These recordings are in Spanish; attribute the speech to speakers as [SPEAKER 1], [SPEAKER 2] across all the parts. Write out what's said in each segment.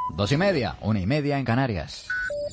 [SPEAKER 1] 2:30, 1:30 en Canarias.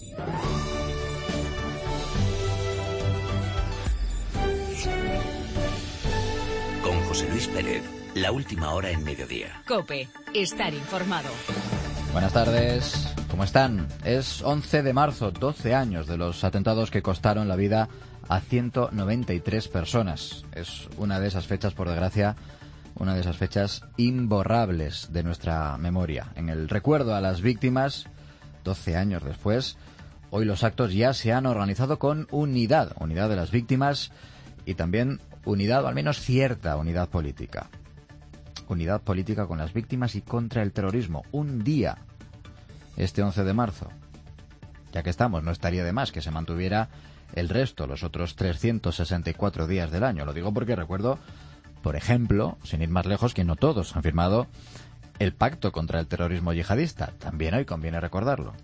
[SPEAKER 2] Con José Luis Pérez, la última hora en mediodía.
[SPEAKER 3] COPE, estar informado.
[SPEAKER 1] Buenas tardes, ¿cómo están? Es 11 de marzo, 12 años de los atentados que costaron la vida a 193 personas. Es una de esas fechas, por desgracia, una de esas fechas imborrables de nuestra memoria. En el recuerdo a las víctimas, 12 años después, hoy los actos ya se han organizado con unidad de las víctimas y también unidad, o al menos cierta unidad política. Unidad política con las víctimas y contra el terrorismo. Un día, este 11 de marzo. Ya que estamos, no estaría de más que se mantuviera el resto, los otros 364 días del año. Lo digo porque recuerdo, por ejemplo, sin ir más lejos, que no todos han firmado el pacto contra el terrorismo yihadista. También hoy conviene recordarlo.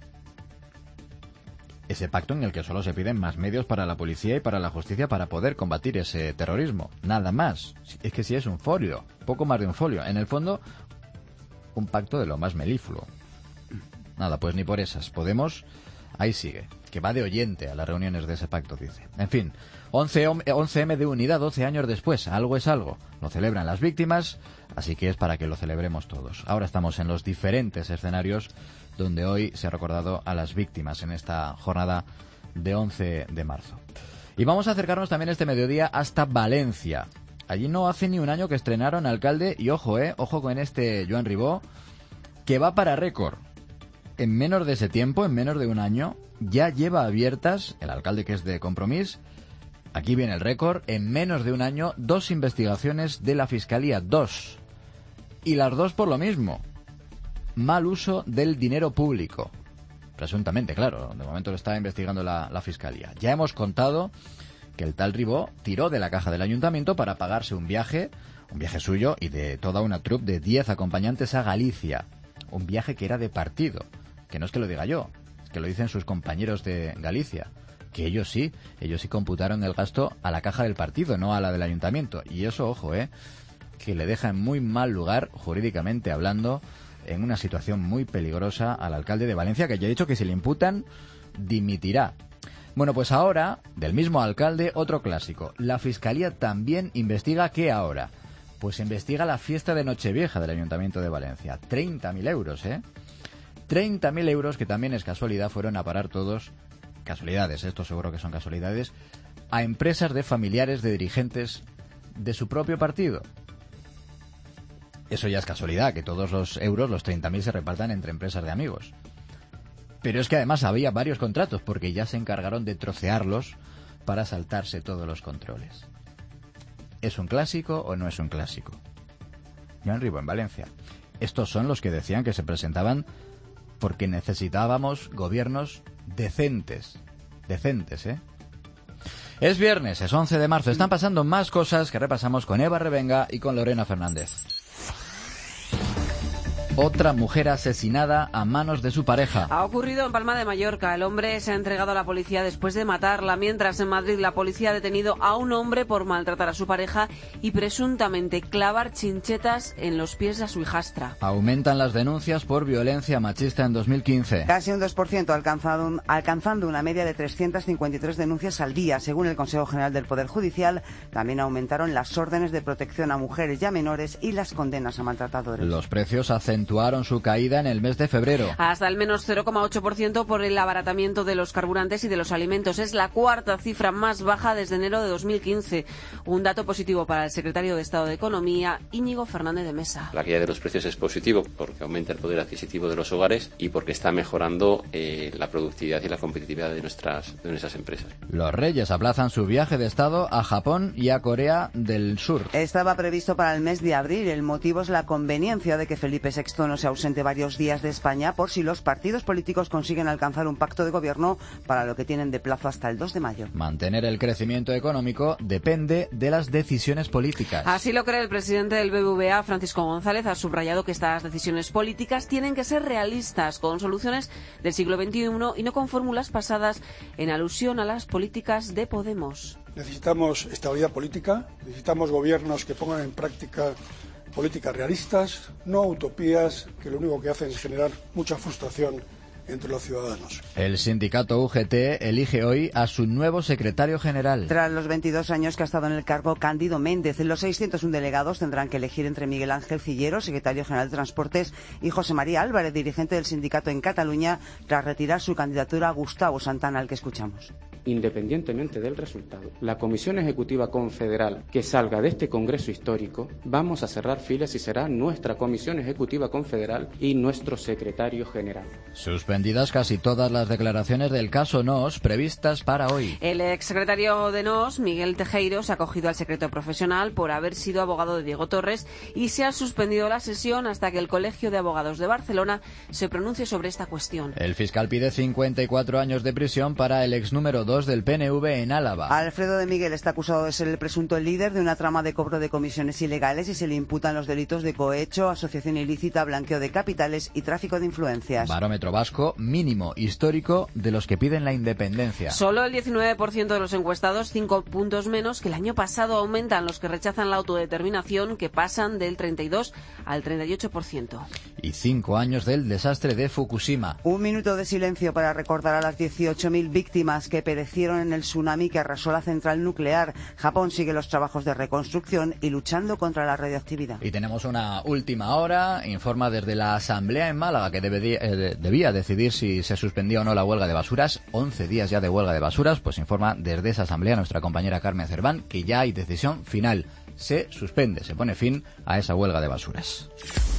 [SPEAKER 1] Ese pacto en el que solo se piden más medios para la policía y para la justicia para poder combatir ese terrorismo. Nada más. Es que si es un folio, poco más de un folio. En el fondo, un pacto de lo más melífluo. Nada, pues ni por esas. Podemos, ahí sigue, que va de oyente a las reuniones de ese pacto, dice. En fin, 11M de unidad, 12 años después. Algo es algo. Lo celebran las víctimas, así que es para que lo celebremos todos. Ahora estamos en los diferentes escenarios donde hoy se ha recordado a las víctimas en esta jornada de 11 de marzo. Y vamos a acercarnos también este mediodía hasta Valencia. Allí no hace ni un año que estrenaron alcalde y ojo con este Joan Ribó, que va para récord. En menos de ese tiempo, en menos de un año, ya lleva abiertas, el alcalde que es de Compromís, aquí viene el récord, en menos de un año, 2 investigaciones de la Fiscalía, 2. Y las 2 por lo mismo. Mal uso del dinero público. Presuntamente, claro. De momento lo está investigando la Fiscalía. Ya hemos contado que el tal Ribó tiró de la caja del ayuntamiento para pagarse un viaje suyo y de toda una troupe de 10 acompañantes a Galicia. Un viaje que era de partido. Que no es que lo diga yo, es que lo dicen sus compañeros de Galicia. Que ellos sí computaron el gasto a la caja del partido, no a la del ayuntamiento. Y eso, ojo, que le deja en muy mal lugar, jurídicamente hablando, en una situación muy peligrosa al alcalde de Valencia, que ya he dicho que si le imputan, dimitirá. Bueno, pues ahora, del mismo alcalde, otro clásico. La Fiscalía también investiga, ¿qué ahora? Pues investiga la fiesta de Nochevieja del Ayuntamiento de Valencia. 30.000 euros, 30.000 euros que también es casualidad, fueron a parar todos, casualidades, esto seguro que son casualidades, a empresas de familiares de dirigentes de su propio partido. Eso ya es casualidad, que todos los euros, los 30.000, se repartan entre empresas de amigos. Pero es que además había varios contratos, porque ya se encargaron de trocearlos para saltarse todos los controles. ¿Es un clásico o no es un clásico? Joan Ribó en Valencia. Estos son los que decían que se presentaban porque necesitábamos gobiernos decentes. Decentes, Es viernes, es 11 de marzo. Están pasando más cosas que repasamos con Eva Revenga y con Lorena Fernández. Otra mujer asesinada a manos de su pareja.
[SPEAKER 4] Ha ocurrido en Palma de Mallorca. El hombre se ha entregado a la policía después de matarla, mientras en Madrid la policía ha detenido a un hombre por maltratar a su pareja y presuntamente clavar chinchetas en los pies de su hijastra.
[SPEAKER 1] Aumentan las denuncias por violencia machista en 2015.
[SPEAKER 5] Casi un 2%, alcanzando una media de 353 denuncias al día. Según el Consejo General del Poder Judicial, también aumentaron las órdenes de protección a mujeres y a menores y las condenas a maltratadores.
[SPEAKER 1] Los precios acentuaron su caída en el mes de febrero.
[SPEAKER 4] Hasta el menos 0,8% por el abaratamiento de los carburantes y de los alimentos. Es la cuarta cifra más baja desde enero de 2015. Un dato positivo para el secretario de Estado de Economía, Íñigo Fernández de Mesa.
[SPEAKER 6] La caída de los precios es positivo porque aumenta el poder adquisitivo de los hogares y porque está mejorando la productividad y la competitividad de nuestras empresas.
[SPEAKER 1] Los Reyes aplazan su viaje de Estado a Japón y a Corea del Sur.
[SPEAKER 5] Estaba previsto para el mes de abril. El motivo es la conveniencia de que Felipe VI no se ausente varios días de España por si los partidos políticos consiguen alcanzar un pacto de gobierno, para lo que tienen de plazo hasta el 2 de mayo.
[SPEAKER 1] Mantener el crecimiento económico depende de las decisiones políticas.
[SPEAKER 4] Así lo cree el presidente del BBVA, Francisco González. Ha subrayado que estas decisiones políticas tienen que ser realistas, con soluciones del siglo XXI y no con fórmulas pasadas en alusión a las políticas de Podemos.
[SPEAKER 7] Necesitamos estabilidad política, necesitamos gobiernos que pongan en práctica políticas realistas, no utopías que lo único que hacen es generar mucha frustración entre los ciudadanos.
[SPEAKER 1] El sindicato UGT elige hoy a su nuevo secretario general.
[SPEAKER 5] Tras los 22 años que ha estado en el cargo Cándido Méndez, los 601 delegados tendrán que elegir entre Miguel Ángel Cillero, secretario general de Transportes, y José María Álvarez, dirigente del sindicato en Cataluña, tras retirar su candidatura a Gustavo Santana, al que escuchamos.
[SPEAKER 8] Independientemente del resultado, la Comisión Ejecutiva Confederal que salga de este Congreso histórico, vamos a cerrar filas y será nuestra Comisión Ejecutiva Confederal y nuestro secretario general.
[SPEAKER 1] Suspendidas casi todas las declaraciones del caso NOS previstas para hoy.
[SPEAKER 4] El exsecretario de NOS, Miguel Tejero, se ha acogido al secreto profesional por haber sido abogado de Diego Torres y se ha suspendido la sesión hasta que el Colegio de Abogados de Barcelona se pronuncie sobre esta cuestión.
[SPEAKER 1] El fiscal pide 54 años de prisión para el ex número 2 del PNV en Álava.
[SPEAKER 5] Alfredo de Miguel está acusado de ser el presunto líder de una trama de cobro de comisiones ilegales y se le imputan los delitos de cohecho, asociación ilícita, blanqueo de capitales y tráfico de influencias.
[SPEAKER 1] Barómetro vasco mínimo histórico de los que piden la independencia.
[SPEAKER 4] Solo el 19% de los encuestados, 5 puntos menos que el año pasado, aumentan los que rechazan la autodeterminación, que pasan del 32 al 38%.
[SPEAKER 1] Y 5 años del desastre de Fukushima.
[SPEAKER 5] Un minuto de silencio para recordar a las 18.000 víctimas que perecieron en el tsunami que arrasó la central nuclear. Japón sigue los trabajos de reconstrucción y luchando contra la radioactividad.
[SPEAKER 1] Y tenemos una última hora. Informa desde la Asamblea en Málaga que debía decidir si se suspendía o no la huelga de basuras. 11 días ya de huelga de basuras. Pues informa desde esa Asamblea nuestra compañera Carmen Cerván que ya hay decisión final. Se suspende, se pone fin a esa huelga de basuras.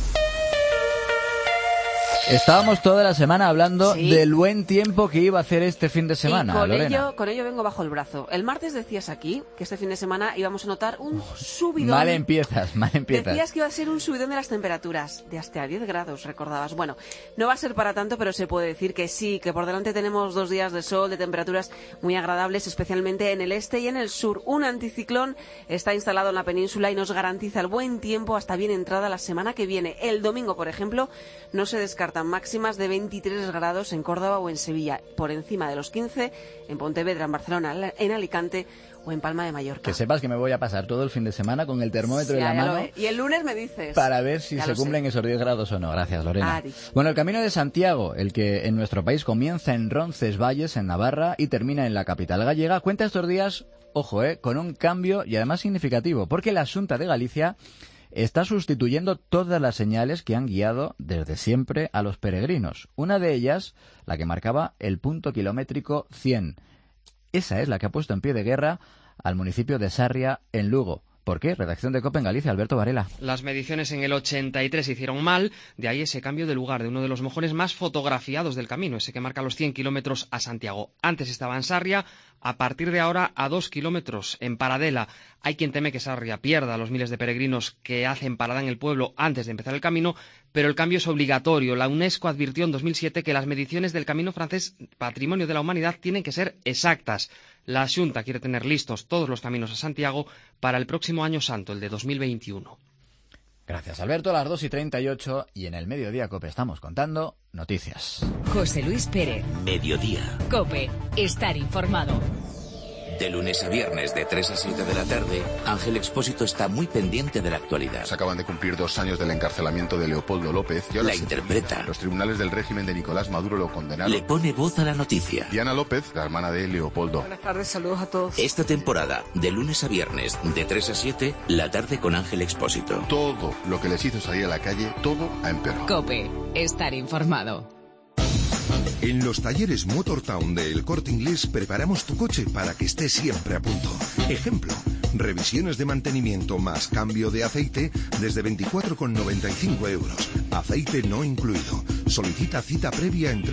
[SPEAKER 1] Estábamos toda la semana hablando del buen tiempo que iba a hacer este fin de semana,
[SPEAKER 4] y
[SPEAKER 1] Lorena.
[SPEAKER 4] con ello vengo bajo el brazo. El martes decías aquí que este fin de semana íbamos a notar un subidón.
[SPEAKER 1] Mal empiezas.
[SPEAKER 4] Decías que iba a ser un subidón de las temperaturas, de hasta 10 grados, recordabas. Bueno, no va a ser para tanto, pero se puede decir que sí, que por delante tenemos 2 días de sol, de temperaturas muy agradables, especialmente en el este y en el sur. Un anticiclón está instalado en la península y nos garantiza el buen tiempo hasta bien entrada la semana que viene. El domingo, por ejemplo, no se descartan máximas de 23 grados en Córdoba o en Sevilla, por encima de los 15 en Pontevedra, en Barcelona, en Alicante o en Palma de Mallorca.
[SPEAKER 1] Que sepas que me voy a pasar todo el fin de semana con el termómetro en la mano.
[SPEAKER 4] Y el lunes me dices.
[SPEAKER 1] Para ver si se cumplen esos 10 grados o no. Gracias, Lorena. Bueno, el Camino de Santiago, el que en nuestro país comienza en Roncesvalles, en Navarra, y termina en la capital gallega, cuenta estos días, ojo, con un cambio y además significativo, porque la Xunta de Galicia está sustituyendo todas las señales que han guiado desde siempre a los peregrinos. Una de ellas, la que marcaba el punto kilométrico 100. Esa es la que ha puesto en pie de guerra al municipio de Sarria, en Lugo. ¿Por qué? Redacción de COPE en Galicia, Alberto Varela.
[SPEAKER 9] Las mediciones en el 83 se hicieron mal, de ahí ese cambio de lugar de uno de los mojones más fotografiados del camino, ese que marca los 100 kilómetros a Santiago. Antes estaba en Sarria, a partir de ahora a 2 kilómetros, en Paradela. Hay quien teme que Sarria pierda a los miles de peregrinos que hacen parada en el pueblo antes de empezar el camino, pero el cambio es obligatorio. La UNESCO advirtió en 2007 que las mediciones del camino francés, Patrimonio de la Humanidad, tienen que ser exactas. La Xunta quiere tener listos todos los caminos a Santiago para el próximo año santo, el de 2021.
[SPEAKER 1] Gracias, Alberto. A las 2:38 y en el Mediodía COPE estamos contando noticias.
[SPEAKER 3] José Luis Pérez.
[SPEAKER 2] Mediodía.
[SPEAKER 3] COPE. Estar informado.
[SPEAKER 2] De lunes a viernes de 3 a 7 de la tarde, Ángel Expósito está muy pendiente de la actualidad.
[SPEAKER 10] Se acaban de cumplir 2 años del encarcelamiento de Leopoldo López. Y ahora
[SPEAKER 2] la interpreta.
[SPEAKER 10] Los tribunales del régimen de Nicolás Maduro lo condenaron.
[SPEAKER 2] Le pone voz a la noticia.
[SPEAKER 10] Diana López, la hermana de Leopoldo.
[SPEAKER 11] Buenas tardes, saludos a todos.
[SPEAKER 2] Esta temporada, de lunes a viernes, de 3 a 7, la tarde con Ángel Expósito.
[SPEAKER 10] Todo lo que les hizo salir a la calle, todo ha empeorado.
[SPEAKER 3] COPE. Estar informado.
[SPEAKER 12] En los talleres Motortown de El Corte Inglés preparamos tu coche para que esté siempre a punto. Ejemplo, revisiones de mantenimiento más cambio de aceite desde 24,95 euros. Aceite no incluido. Solicita cita previa en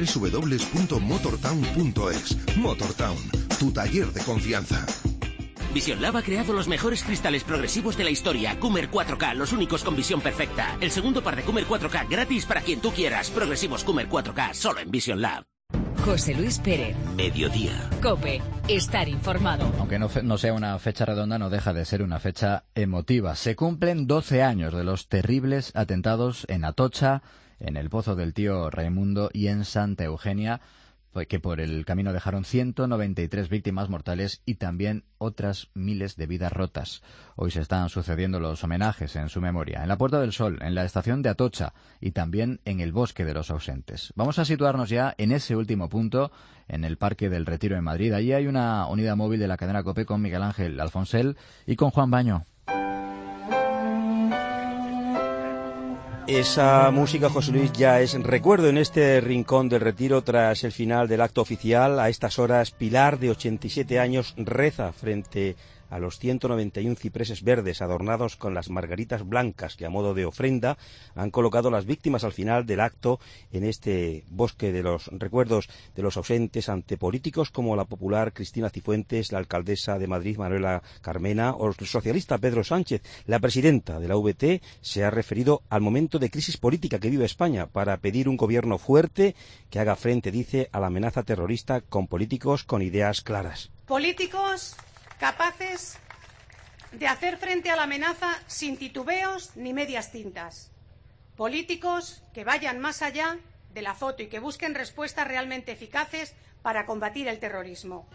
[SPEAKER 12] www.motortown.es. Motortown, tu taller de confianza.
[SPEAKER 13] Vision Lab ha creado los mejores cristales progresivos de la historia. Coomer 4K, los únicos con visión perfecta. El segundo par de Coomer 4K gratis para quien tú quieras. Progresivos Coomer 4K, solo en Vision Lab.
[SPEAKER 3] José Luis Pérez.
[SPEAKER 2] Mediodía.
[SPEAKER 3] COPE. Estar informado.
[SPEAKER 1] Aunque no sea una fecha redonda, no deja de ser una fecha emotiva. Se cumplen 12 años de los terribles atentados en Atocha, en el Pozo del Tío Raimundo y en Santa Eugenia. que por el camino dejaron 193 víctimas mortales y también otras miles de vidas rotas. Hoy se están sucediendo los homenajes en su memoria, en la Puerta del Sol, en la estación de Atocha y también en el Bosque de los Ausentes. Vamos a situarnos ya en ese último punto, en el Parque del Retiro en Madrid. Allí hay una unidad móvil de la cadena COPE con Miguel Ángel Alfonsel y con Juan Baño.
[SPEAKER 11] Esa música, José Luis, ya es recuerdo en este rincón del Retiro tras el final del acto oficial. A estas horas, Pilar, de 87 años, reza frente a los 191 cipreses verdes adornados con las margaritas blancas que a modo de ofrenda han colocado las víctimas al final del acto en este bosque de los recuerdos de los ausentes ante políticos como la popular Cristina Cifuentes, la alcaldesa de Madrid Manuela Carmena o el socialista Pedro Sánchez. La presidenta de la VT se ha referido al momento de crisis política que vive España para pedir un gobierno fuerte que haga frente, dice, a la amenaza terrorista con políticos con ideas claras.
[SPEAKER 14] Políticos capaces de hacer frente a la amenaza sin titubeos ni medias tintas. Políticos que vayan más allá de la foto y que busquen respuestas realmente eficaces para combatir el terrorismo.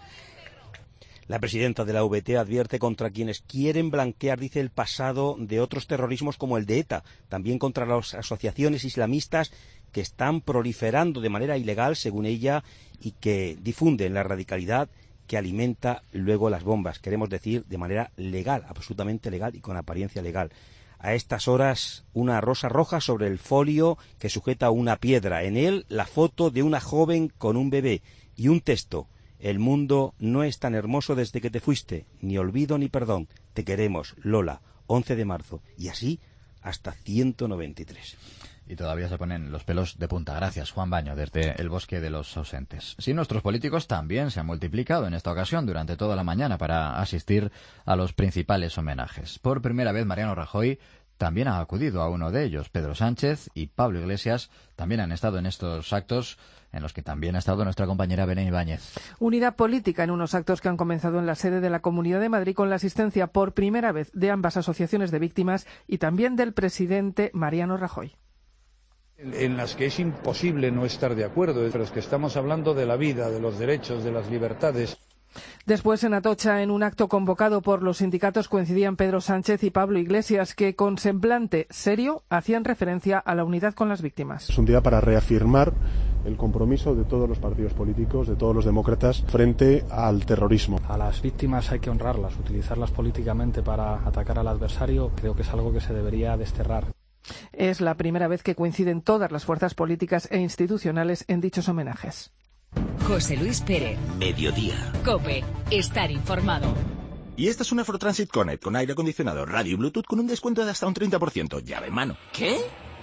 [SPEAKER 11] La presidenta de la VT advierte contra quienes quieren blanquear, dice, el pasado de otros terrorismos como el de ETA, también contra las asociaciones islamistas que están proliferando de manera ilegal, según ella, y que difunden la radicalidad que alimenta luego las bombas, queremos decir, de manera legal, absolutamente legal y con apariencia legal. A estas horas, una rosa roja sobre el folio que sujeta una piedra. En él, la foto de una joven con un bebé y un texto. El mundo no es tan hermoso desde que te fuiste, ni olvido ni perdón. Te queremos, Lola, 11 de marzo. Y así hasta 193.
[SPEAKER 1] Y todavía se ponen los pelos de punta. Gracias, Juan Baño, desde el Bosque de los Ausentes. Sí, nuestros políticos también se han multiplicado en esta ocasión durante toda la mañana para asistir a los principales homenajes. Por primera vez, Mariano Rajoy también ha acudido a uno de ellos. Pedro Sánchez y Pablo Iglesias también han estado en estos actos, en los que también ha estado nuestra compañera Belén Ibáñez.
[SPEAKER 15] Unidad política en unos actos que han comenzado en la sede de la Comunidad de Madrid con la asistencia por primera vez de ambas asociaciones de víctimas y también del presidente Mariano Rajoy.
[SPEAKER 16] En las que es imposible no estar de acuerdo, pero es que estamos hablando de la vida, de los derechos, de las libertades.
[SPEAKER 15] Después, en Atocha, en un acto convocado por los sindicatos, coincidían Pedro Sánchez y Pablo Iglesias, que con semblante serio hacían referencia a la unidad con las víctimas.
[SPEAKER 17] Es un día para reafirmar el compromiso de todos los partidos políticos, de todos los demócratas, frente al terrorismo.
[SPEAKER 18] A las víctimas hay que honrarlas, utilizarlas políticamente para atacar al adversario, creo que es algo que se debería desterrar.
[SPEAKER 15] Es la primera vez que coinciden todas las fuerzas políticas e institucionales en dichos homenajes.
[SPEAKER 3] José Luis Pérez.
[SPEAKER 13] Mediodía.
[SPEAKER 3] COPE. Estar informado.
[SPEAKER 19] Y esta es una Ford Transit Connect con aire acondicionado, radio y Bluetooth con un descuento de hasta un 30%. Llave en mano.
[SPEAKER 13] ¿Qué?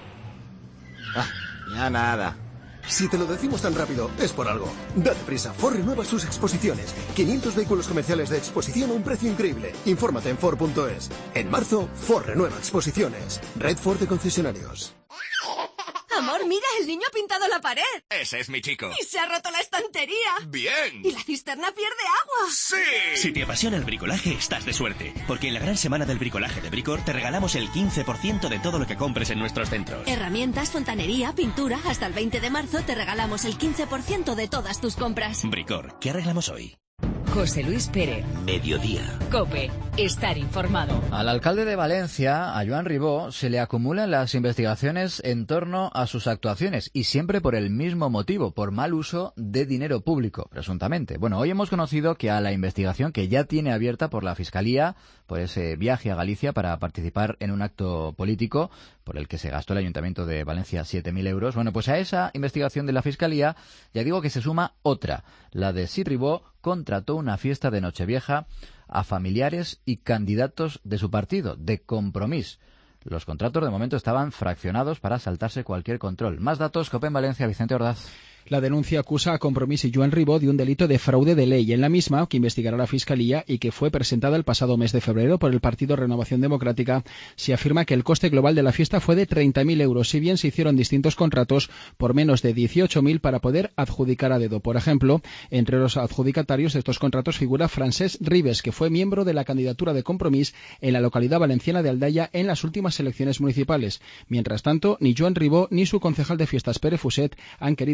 [SPEAKER 19] Ya nada.
[SPEAKER 20] Si te lo decimos tan rápido, es por algo. Date prisa, Ford renueva sus exposiciones. 500 vehículos comerciales de exposición a un precio increíble. Infórmate en Ford.es. En marzo, Ford renueva exposiciones. Red Ford de concesionarios.
[SPEAKER 21] Amor, mira, el niño ha pintado la pared.
[SPEAKER 19] Ese es mi chico.
[SPEAKER 21] Y se ha roto la estantería.
[SPEAKER 19] ¡Bien!
[SPEAKER 21] Y la cisterna pierde agua.
[SPEAKER 19] ¡Sí!
[SPEAKER 13] Si te apasiona el bricolaje, estás de suerte. Porque en la gran semana del bricolaje de Bricor te regalamos el 15% de todo lo que compres en nuestros centros.
[SPEAKER 21] Herramientas, fontanería, pintura. Hasta el 20 de marzo te regalamos el 15% de todas tus compras.
[SPEAKER 13] Bricor, ¿qué arreglamos hoy?
[SPEAKER 3] José Luis Pérez.
[SPEAKER 13] Mediodía.
[SPEAKER 3] COPE. Estar informado.
[SPEAKER 1] Al alcalde de Valencia, a Joan Ribó, se le acumulan las investigaciones en torno a sus actuaciones y siempre por el mismo motivo, por mal uso de dinero público, presuntamente. Bueno, hoy hemos conocido que a la investigación que ya tiene abierta por la Fiscalía, por ese viaje a Galicia para participar en un acto político por el que se gastó el Ayuntamiento de Valencia 7.000 euros. Bueno, pues a esa investigación de la Fiscalía, ya digo que se suma otra, la de si Ribó contrató una fiesta de Nochevieja a familiares y candidatos de su partido, de Compromís. Los contratos de momento estaban fraccionados para saltarse cualquier control. Más datos, COPE en Valencia, Vicente Ordaz.
[SPEAKER 22] La denuncia acusa a Compromís y Joan Ribó de un delito de fraude de ley, en la misma que investigará la Fiscalía y que fue presentada el pasado mes de febrero por el Partido Renovación Democrática. Se afirma que el coste global de la fiesta fue de 30.000 euros, si bien se hicieron distintos contratos por menos de 18.000 para poder adjudicar a dedo. Por ejemplo, entre los adjudicatarios de estos contratos figura Francesc Ribes, que fue miembro de la candidatura de Compromís en la localidad valenciana de Aldaya en las últimas elecciones municipales. Mientras tanto, ni Joan Ribó ni su concejal de fiestas Pere Fuset han querido esta mañana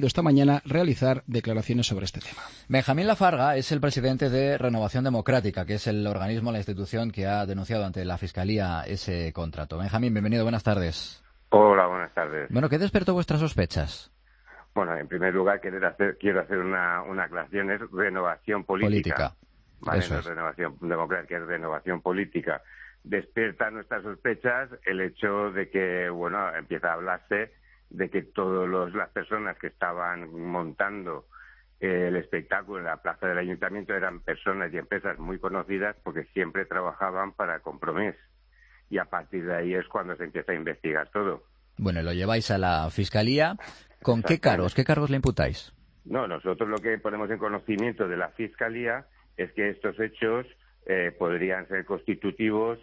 [SPEAKER 22] condena realizar declaraciones sobre este tema.
[SPEAKER 1] Benjamín Lafarga es el presidente de Renovación Democrática, que es el organismo, la institución que ha denunciado ante la Fiscalía ese contrato. Benjamín, bienvenido, buenas tardes.
[SPEAKER 6] Hola, buenas tardes.
[SPEAKER 1] Bueno, ¿qué despertó vuestras sospechas?
[SPEAKER 6] Bueno, en primer lugar quiero hacer una aclaración, es renovación política. Vale,
[SPEAKER 1] Eso
[SPEAKER 6] no
[SPEAKER 1] es.
[SPEAKER 6] es renovación democrática, es renovación política. Despierta nuestras sospechas el hecho de que, bueno, empieza a hablarse de que todas las personas que estaban montando el espectáculo en la plaza del ayuntamiento eran personas y empresas muy conocidas porque siempre trabajaban para Compromís. Y a partir de ahí es cuando se empieza a investigar todo.
[SPEAKER 1] Bueno, lo lleváis a la Fiscalía. ¿Con qué cargos? ¿Qué cargos le imputáis?
[SPEAKER 6] No, nosotros lo que ponemos en conocimiento de la Fiscalía es que estos hechos podrían ser constitutivos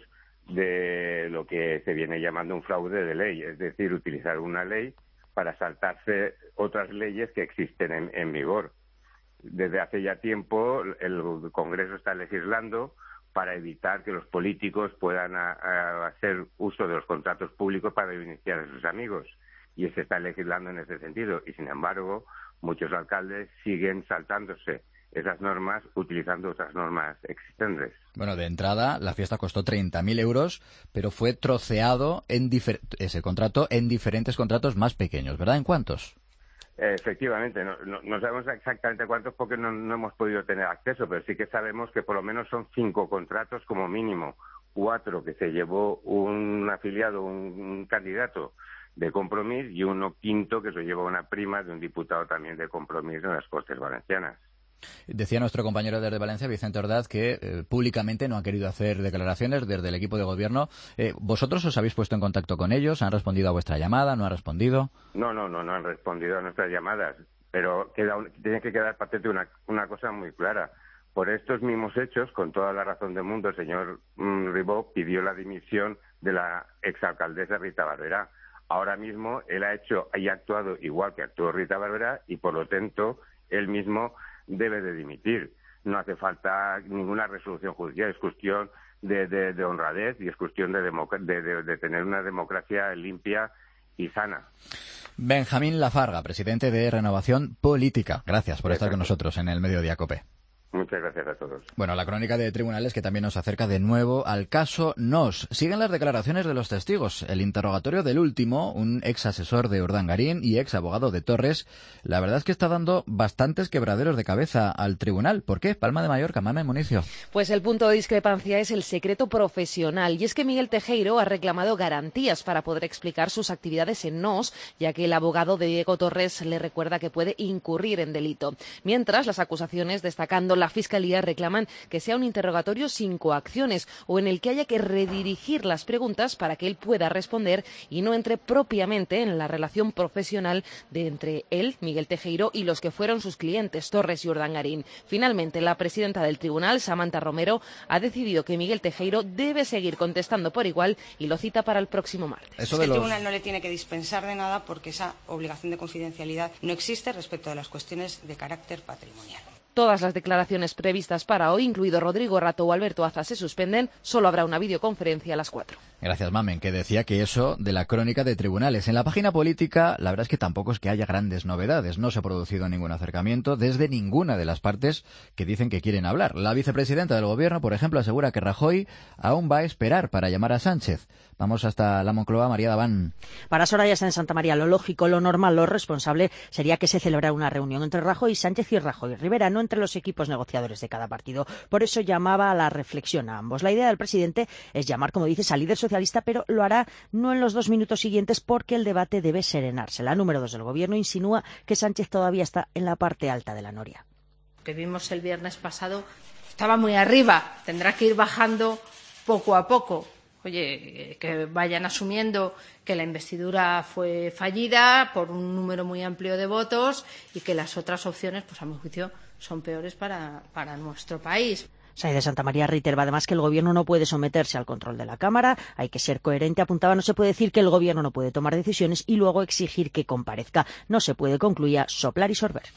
[SPEAKER 6] de lo que se viene llamando un fraude de ley, es decir, utilizar una ley para saltarse otras leyes que existen en vigor. Desde hace ya tiempo el Congreso está legislando para evitar que los políticos puedan hacer uso de los contratos públicos para beneficiar a sus amigos. Y se está legislando en ese sentido. Y, sin embargo, muchos alcaldes siguen saltándose esas normas utilizando otras normas existentes.
[SPEAKER 1] Bueno, de entrada, la fiesta costó 30.000 euros, pero fue troceado ese contrato en diferentes contratos más pequeños, ¿verdad? ¿En cuántos?
[SPEAKER 6] Efectivamente, no sabemos exactamente cuántos porque no hemos podido tener acceso, pero sí que sabemos que por lo menos son 5 contratos como mínimo, 4 que se llevó un afiliado, un candidato de Compromís y uno quinto que se llevó una prima de un diputado también de Compromís en las Cortes Valencianas.
[SPEAKER 1] Decía nuestro compañero desde Valencia, Vicente Ordaz, que públicamente no ha querido hacer declaraciones desde el equipo de gobierno. ¿Vosotros os habéis puesto en contacto con ellos? ¿Han respondido a vuestra llamada? ¿No han respondido?
[SPEAKER 6] No han respondido a nuestras llamadas, pero tiene que quedar patente una cosa muy clara. Por estos mismos hechos, con toda la razón del mundo, el señor Ribó pidió la dimisión de la exalcaldesa Rita Barberá. Ahora mismo él ha hecho y ha actuado igual que actuó Rita Barberá y, por lo tanto, él mismo debe de dimitir. No hace falta ninguna resolución judicial, es cuestión de honradez y es cuestión de tener una democracia limpia y sana.
[SPEAKER 1] Benjamín Lafarga, presidente de Renovación Política. Gracias por estar con nosotros en el Mediodía COPE.
[SPEAKER 6] Muchas gracias a todos.
[SPEAKER 1] Bueno, la crónica de tribunales que también nos acerca de nuevo al caso Nos. Siguen las declaraciones de los testigos. El interrogatorio del último, un ex asesor de Urdangarín y ex abogado de Torres, la verdad es que está dando bastantes quebraderos de cabeza al tribunal. ¿Por qué? Palma de Mallorca, Mamen Municio.
[SPEAKER 7] Pues el punto de discrepancia es el secreto profesional. Y es que Miguel Tejero ha reclamado garantías para poder explicar sus actividades en Nos, ya que el abogado de Diego Torres le recuerda que puede incurrir en delito. Mientras, las acusaciones, destacando la Fiscalía, reclaman que sea un interrogatorio sin coacciones o en el que haya que redirigir las preguntas para que él pueda responder y no entre propiamente en la relación profesional de entre él, Miguel Tejero, y los que fueron sus clientes, Torres y Urdangarín. Finalmente, la presidenta del tribunal, Samantha Romero, ha decidido que Miguel Tejero debe seguir contestando por igual y lo cita para el próximo martes.
[SPEAKER 23] El tribunal no le tiene que dispensar de nada porque esa obligación de confidencialidad no existe respecto de las cuestiones de carácter patrimonial.
[SPEAKER 7] Todas las declaraciones previstas para hoy, incluido Rodrigo Rato o Alberto Aza, se suspenden. Solo habrá una videoconferencia a las 4.
[SPEAKER 1] Gracias, Mamen, que decía que eso de la crónica de tribunales. En la página política, la verdad es que tampoco es que haya grandes novedades. No se ha producido ningún acercamiento desde ninguna de las partes que dicen que quieren hablar. La vicepresidenta del Gobierno, por ejemplo, asegura que Rajoy aún va a esperar para llamar a Sánchez. Vamos hasta la Moncloa, María Daván.
[SPEAKER 24] Para Soraya Sáenz de Santa María, lo lógico, lo normal, lo responsable sería que se celebrara una reunión entre Rajoy, Sánchez y Rajoy Rivera, no entre los equipos negociadores de cada partido. Por eso llamaba a la reflexión a ambos. La idea del presidente es llamar, como dices, al líder socialista, pero lo hará no en los 2 minutos siguientes porque el debate debe serenarse. La número 2 del Gobierno insinúa que Sánchez todavía está en la parte alta de la noria.
[SPEAKER 25] Que vimos el viernes pasado estaba muy arriba, tendrá que ir bajando poco a poco. Oye, que vayan asumiendo que la investidura fue fallida por un número muy amplio de votos y que las otras opciones, pues a mi juicio, son peores para nuestro país.
[SPEAKER 24] Sáenz de Santa María reiteraba además que el Gobierno no puede someterse al control de la Cámara, hay que ser coherente, apuntaba, no se puede decir que el Gobierno no puede tomar decisiones y luego exigir que comparezca. No se puede, concluía, soplar y sorber.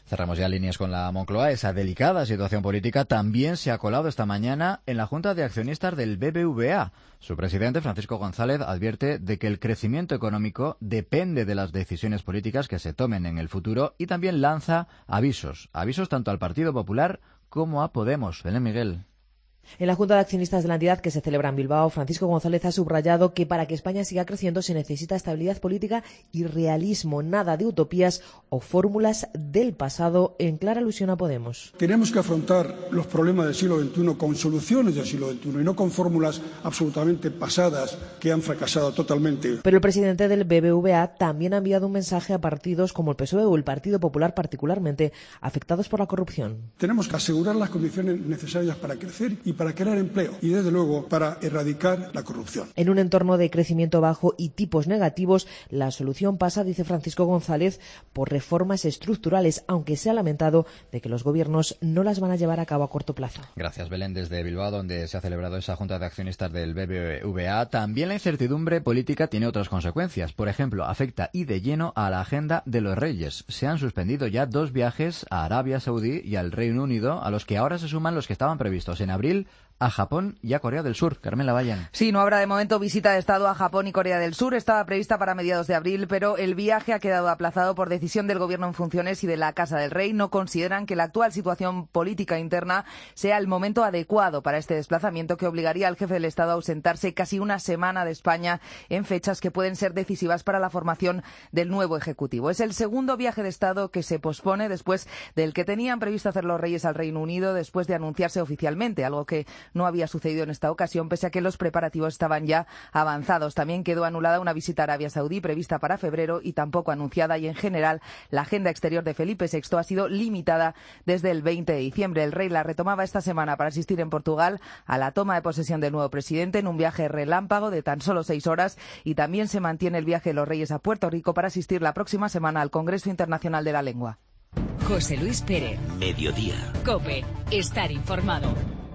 [SPEAKER 1] Cerramos ya líneas con la Moncloa. Esa delicada situación política también se ha colado esta mañana en la Junta de Accionistas del BBVA. Su presidente, Francisco González, advierte de que el crecimiento económico depende de las decisiones políticas que se tomen en el futuro y también lanza avisos tanto al Partido Popular como a Podemos. Belén Miguel.
[SPEAKER 4] En la Junta de Accionistas de la entidad que se celebra en Bilbao, Francisco González ha subrayado que para que España siga creciendo se necesita estabilidad política y realismo, nada de utopías o fórmulas del pasado, en clara alusión a Podemos.
[SPEAKER 5] Tenemos que afrontar los problemas del siglo XXI con soluciones del siglo XXI y no con fórmulas absolutamente pasadas que han fracasado totalmente.
[SPEAKER 4] Pero el presidente del BBVA también ha enviado un mensaje a partidos como el PSOE o el Partido Popular, particularmente afectados por la corrupción.
[SPEAKER 5] Tenemos que asegurar las condiciones necesarias para crecer y para crear empleo y, desde luego, para erradicar la corrupción.
[SPEAKER 4] En un entorno de crecimiento bajo y tipos negativos, la solución pasa, dice Francisco González, por reformas estructurales, aunque se ha lamentado de que los gobiernos no las van a llevar a cabo a corto plazo.
[SPEAKER 1] Gracias, Belén. Desde Bilbao, donde se ha celebrado esa Junta de Accionistas del BBVA, también la incertidumbre política tiene otras consecuencias. Por ejemplo, afecta y de lleno a la agenda de los reyes. Se han suspendido ya 2 viajes a Arabia Saudí y al Reino Unido, a los que ahora se suman los que estaban previstos en abril a Japón y a Corea del Sur. Carmen Lavallan.
[SPEAKER 8] Sí, no habrá de momento visita de Estado a Japón y Corea del Sur. Estaba prevista para mediados de abril, pero el viaje ha quedado aplazado por decisión del Gobierno en funciones y de la Casa del Rey. No consideran que la actual situación política interna sea el momento adecuado para este desplazamiento, que obligaría al jefe del Estado a ausentarse casi una semana de España en fechas que pueden ser decisivas para la formación del nuevo Ejecutivo. Es el segundo viaje de Estado que se pospone después del que tenían previsto hacer los reyes al Reino Unido después de anunciarse oficialmente, algo que no había sucedido en esta ocasión, pese a que los preparativos estaban ya avanzados. También quedó anulada una visita a Arabia Saudí prevista para febrero y tampoco anunciada, y en general la agenda exterior de Felipe VI ha sido limitada desde el 20 de diciembre. El rey la retomaba esta semana para asistir en Portugal a la toma de posesión del nuevo presidente en un viaje relámpago de tan solo 6 horas, y también se mantiene el viaje de los reyes a Puerto Rico para asistir la próxima semana al Congreso Internacional de la Lengua.
[SPEAKER 3] José Luis Pérez.
[SPEAKER 2] Mediodía.
[SPEAKER 3] COPE. Estar informado.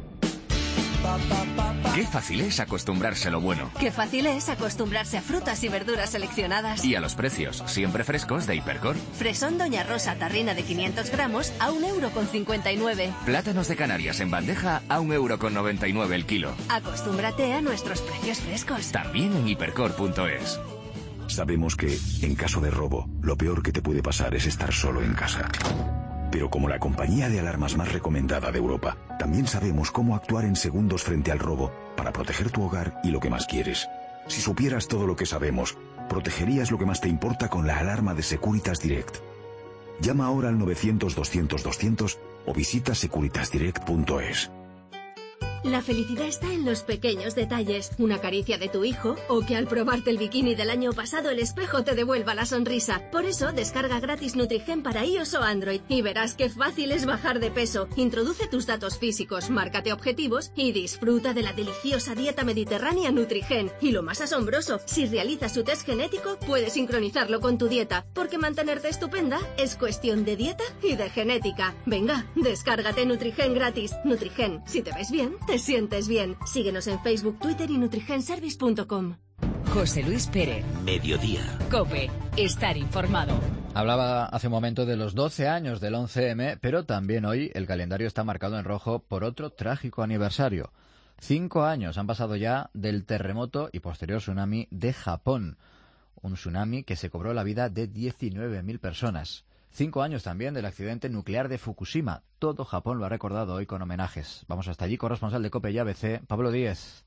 [SPEAKER 2] Qué fácil es acostumbrarse a lo bueno.
[SPEAKER 21] Qué fácil es acostumbrarse a frutas y verduras seleccionadas.
[SPEAKER 2] Y a los precios, siempre frescos, de Hipercor.
[SPEAKER 21] Fresón Doña Rosa tarrina de 500 gramos a 1,59 €.
[SPEAKER 2] Plátanos de Canarias en bandeja a 1,99 € el kilo.
[SPEAKER 21] Acostúmbrate a nuestros precios frescos.
[SPEAKER 2] También en hipercor.es.
[SPEAKER 9] Sabemos que, en caso de robo, lo peor que te puede pasar es estar solo en casa. Pero como la compañía de alarmas más recomendada de Europa, también sabemos cómo actuar en segundos frente al robo para proteger tu hogar y lo que más quieres. Si supieras todo lo que sabemos, protegerías lo que más te importa con la alarma de Securitas Direct. Llama ahora al 900-200-200 o visita securitasdirect.es.
[SPEAKER 21] La felicidad está en los pequeños detalles. Una caricia de tu hijo, o que al probarte el bikini del año pasado el espejo te devuelva la sonrisa. Por eso, descarga gratis Nutrigen para iOS o Android y verás qué fácil es bajar de peso. Introduce tus datos físicos, márcate objetivos y disfruta de la deliciosa dieta mediterránea Nutrigen. Y lo más asombroso, si realizas su test genético, puedes sincronizarlo con tu dieta, porque mantenerte estupenda es cuestión de dieta y de genética. Venga, descárgate Nutrigen gratis. Nutrigen, si te ves bien, te sientes bien. Síguenos en Facebook, Twitter y nutrigenservice.com.
[SPEAKER 3] José Luis Pérez.
[SPEAKER 2] Mediodía.
[SPEAKER 3] COPE. Estar informado.
[SPEAKER 1] Hablaba hace un momento de los 12 años del 11M, pero también hoy el calendario está marcado en rojo por otro trágico aniversario. 5 años han pasado ya del terremoto y posterior tsunami de Japón. Un tsunami que se cobró la vida de 19.000 personas. 5 años también del accidente nuclear de Fukushima. Todo Japón lo ha recordado hoy con homenajes. Vamos hasta allí, corresponsal de COPE y ABC, Pablo Díez.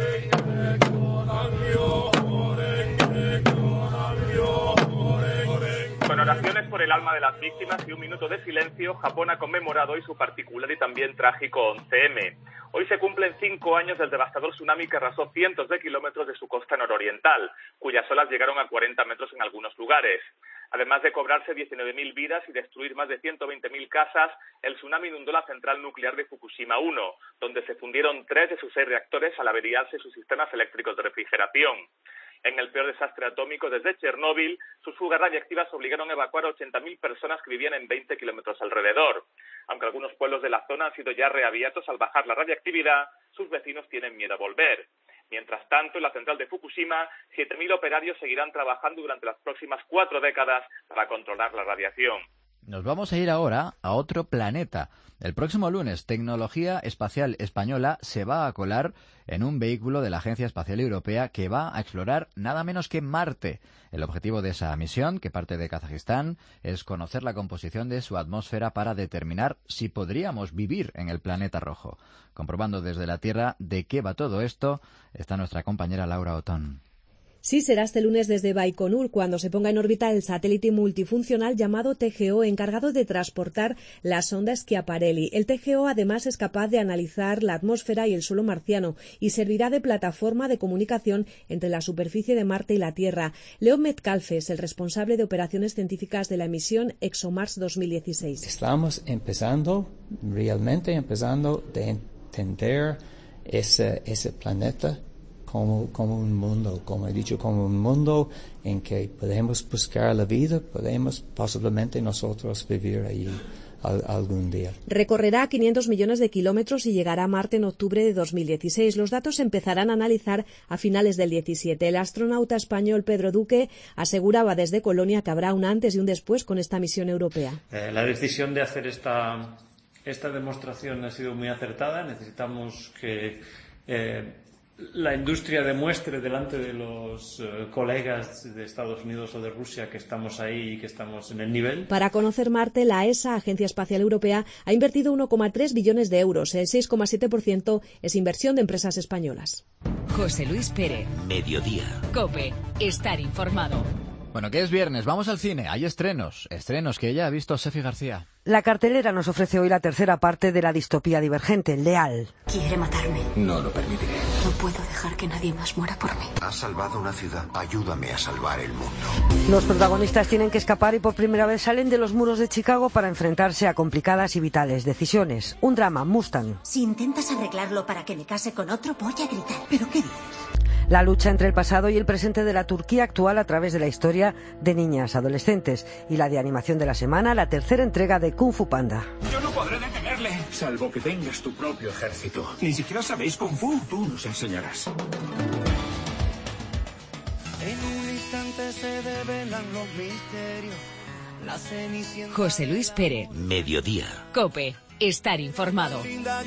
[SPEAKER 10] Con oraciones por el alma de las víctimas y un minuto de silencio, Japón ha conmemorado hoy su particular y también trágico 11M. Hoy se cumplen 5 años del devastador tsunami que arrasó cientos de kilómetros de su costa nororiental, cuyas olas llegaron a 40 metros en algunos lugares. Además de cobrarse 19.000 vidas y destruir más de 120.000 casas, el tsunami inundó la central nuclear de Fukushima 1, donde se fundieron 3 de sus 6 reactores al averiarse sus sistemas eléctricos de refrigeración. En el peor desastre atómico desde Chernóbil, sus fugas radiactivas obligaron a evacuar a 80.000 personas que vivían en 20 kilómetros alrededor. Aunque algunos pueblos de la zona han sido ya reabiertos al bajar la radiactividad, sus vecinos tienen miedo a volver. Mientras tanto, en la central de Fukushima, 7.000 operarios seguirán trabajando durante las próximas 4 décadas para controlar la radiación.
[SPEAKER 1] Nos vamos a ir ahora a otro planeta. El próximo lunes, Tecnología Espacial Española se va a colar en un vehículo de la Agencia Espacial Europea que va a explorar nada menos que Marte. El objetivo de esa misión, que parte de Kazajistán, es conocer la composición de su atmósfera para determinar si podríamos vivir en el planeta rojo. Comprobando desde la Tierra de qué va todo esto, está nuestra compañera Laura Otón.
[SPEAKER 11] Sí, será este lunes desde Baikonur cuando se ponga en órbita el satélite multifuncional llamado TGO, encargado de transportar la sonda Schiaparelli. El TGO además es capaz de analizar la atmósfera y el suelo marciano y servirá de plataforma de comunicación entre la superficie de Marte y la Tierra. Leo Metcalfe es el responsable de operaciones científicas de la misión ExoMars 2016.
[SPEAKER 12] Estamos realmente empezando a entender ese planeta como un mundo, como he dicho, como un mundo en que podemos buscar la vida, podemos posiblemente nosotros vivir allí algún día.
[SPEAKER 11] Recorrerá 500 millones de kilómetros y llegará a Marte en octubre de 2016. Los datos se empezarán a analizar a finales del 17. El astronauta español Pedro Duque aseguraba desde Colonia que habrá un antes y un después con esta misión europea.
[SPEAKER 14] La decisión de hacer esta demostración ha sido muy acertada. Necesitamos que la industria demuestre delante de los colegas de Estados Unidos o de Rusia que estamos ahí y que estamos en el nivel.
[SPEAKER 11] Para conocer Marte, la ESA, Agencia Espacial Europea, ha invertido 1,3 billones de euros. El 6,7% es inversión de empresas españolas.
[SPEAKER 3] José Luis Pérez.
[SPEAKER 2] Mediodía.
[SPEAKER 3] COPE. Estar informado.
[SPEAKER 1] Bueno, que es viernes, vamos al cine. Hay estrenos que ya ha visto Sefi García.
[SPEAKER 16] La cartelera nos ofrece hoy la tercera parte de la distopía divergente, Leal.
[SPEAKER 17] Quiere matarme.
[SPEAKER 26] No lo permitiré.
[SPEAKER 17] No puedo dejar que nadie más muera por mí.
[SPEAKER 26] Has salvado una ciudad. Ayúdame a salvar el mundo.
[SPEAKER 16] Los protagonistas tienen que escapar y por primera vez salen de los muros de Chicago para enfrentarse a complicadas y vitales decisiones. Un drama, Mustang.
[SPEAKER 17] Si intentas arreglarlo para que me case con otro, voy a gritar. ¿Pero qué dices?
[SPEAKER 16] La lucha entre el pasado y el presente de la Turquía actual a través de la historia de niñas, adolescentes y la de animación de la semana, la tercera entrega de Kung Fu Panda.
[SPEAKER 26] Yo no podré detenerle, salvo que tengas tu propio ejército. Ni siquiera sabéis Kung Fu, tú nos enseñarás.
[SPEAKER 27] En un instante se develan los misterios.
[SPEAKER 3] José Luis Pérez.
[SPEAKER 2] Mediodía.
[SPEAKER 3] COPE. Estar informado.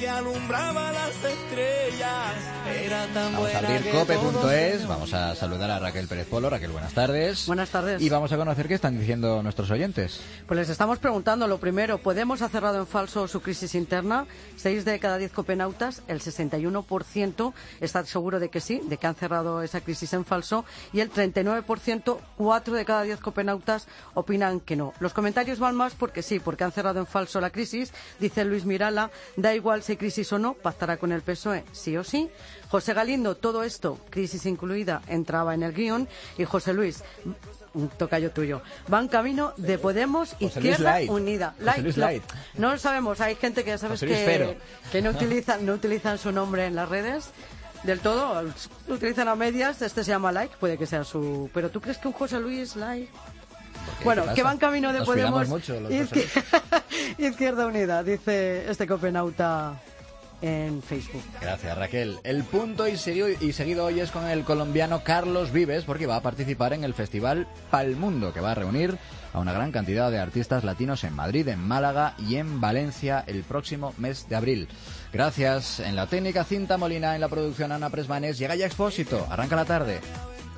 [SPEAKER 1] Vamos a abrir cope.es, vamos a saludar a Raquel Pérez Polo. Raquel, buenas tardes.
[SPEAKER 28] Buenas tardes.
[SPEAKER 1] Y vamos a conocer qué están diciendo nuestros oyentes.
[SPEAKER 28] Pues les estamos preguntando, lo primero, ¿Podemos ha cerrado en falso su crisis interna? 6 de cada 10 copenautas, el 61% está seguro de que sí, de que han cerrado esa crisis en falso, y el 39%, 4 de cada 10 copenautas, opinan que no. Los comentarios van más porque sí, porque han cerrado en falso la crisis. Dice Luis Mirala, da igual si hay crisis o no, pactará con el PSOE, sí o sí. José Galindo, todo esto, crisis incluida, entraba en el guión. Y José Luis, un tocayo tuyo, van camino de Podemos, Izquierda Unida. No lo sabemos, hay gente que ya sabes que no utilizan su nombre en las redes del todo, utilizan a medias. Este se llama Like, puede que sea su... ¿Pero tú crees que un José Luis Like? Bueno, que van camino de Podemos, Izquierda Unida, dice este copenauta en Facebook.
[SPEAKER 1] Gracias, Raquel. El punto y seguido hoy es con el colombiano Carlos Vives, porque va a participar en el festival Palmundo, que va a reunir a una gran cantidad de artistas latinos en Madrid, en Málaga y en Valencia el próximo mes de abril. Gracias. En la técnica, Cinta Molina, en la producción, Ana Presmanes. Llega ya Expósito. Arranca la tarde.